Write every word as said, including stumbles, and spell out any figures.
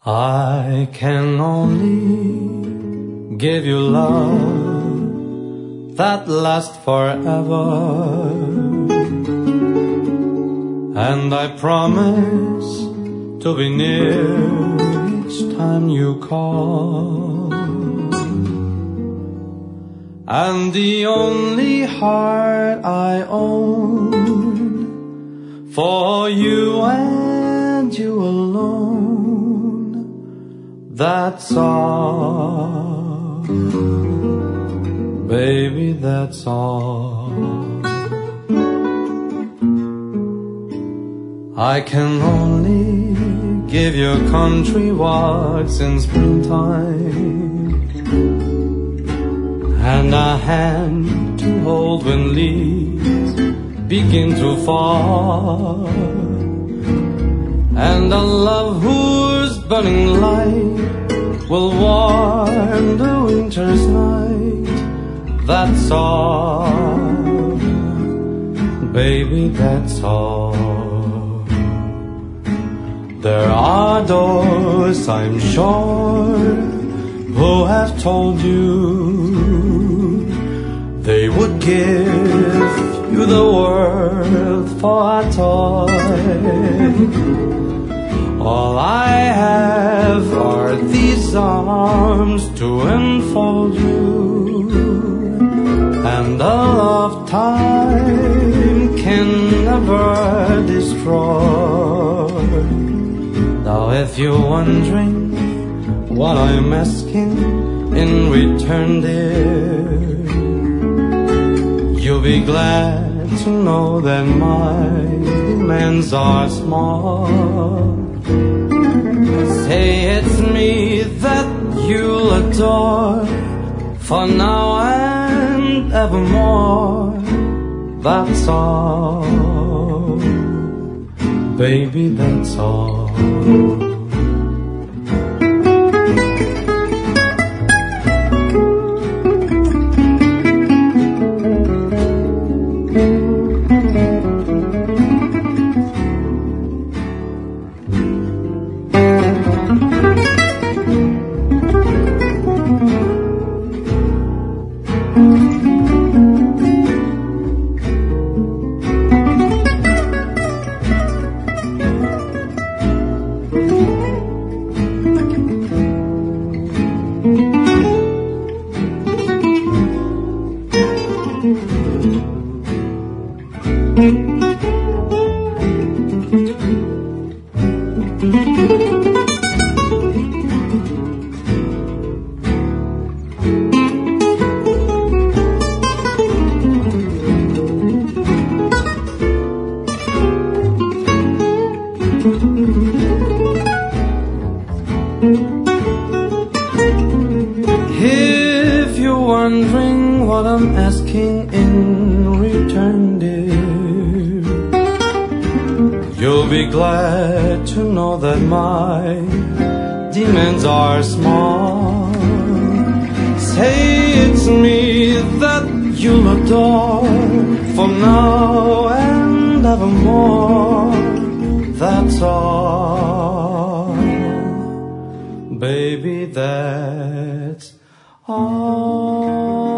I can only give you love that lasts forever, and I promise to be near each time you call. And the only heart I own for you and you alone, that's all, baby, that's all. I can only give you country walks in springtime, and a hand to hold when leaves begin to fall, and a love whose burning light will warm the winter's night. That's all, baby, that's all. There are those, I'm sure, who have told you they would give you the world for a toy. All I have are these arms to enfold you, and the love time can never destroy. Now if you're wondering what I'm asking in return, dear, you'll be glad to know that my demands are small. Say it's me that you'll adore for now and evermore. That's all, baby, that's all. If you're wondering what I'm asking in return, dear, you'll be glad to know that my demands are small. Say it's me that you'll adore for now and evermore. That's all, baby, that's all.